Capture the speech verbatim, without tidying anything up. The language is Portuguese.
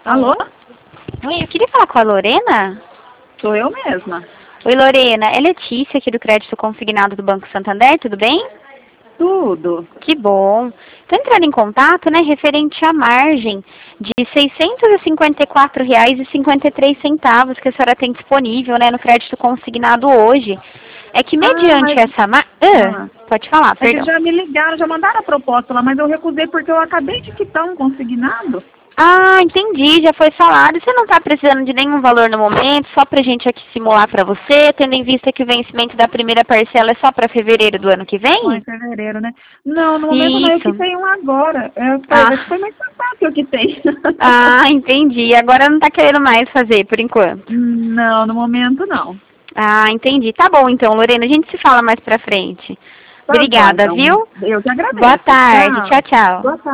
Alô? Oi, eu queria falar com a Lorena. Sou eu mesma. Oi, Lorena. É Letícia, aqui do Crédito Consignado do Banco Santander, tudo bem? Tudo. Que bom. Estou entrando em contato, né, referente à margem de seiscentos e cinquenta e quatro reais e cinquenta e três centavos que a senhora tem disponível, né, no crédito consignado hoje. É que Ah, mediante mas... essa margem... Ah, Ah, pode falar, é que perdão. já me ligaram, já mandaram a proposta lá, mas eu recusei porque eu acabei de quitar um consignado. Ah, entendi, já foi falado. Você não está precisando de nenhum valor no momento, só para a gente aqui simular para você, tendo em vista que o vencimento da primeira parcela é só para fevereiro do ano que Só em vem? fevereiro, né? Não, no momento não, eu Isso. quitei um agora. É, foi, acho que Ah, foi mês passado que eu quitei. ah, entendi. Agora não está querendo mais fazer, por enquanto. Não, no momento não. Ah, entendi. Tá bom, então, Lorena, a gente se fala mais pra frente. Tá bom, Obrigada, então. viu? Eu que Boa agradeço. tarde. Tchau. Tchau, tchau. Boa tarde.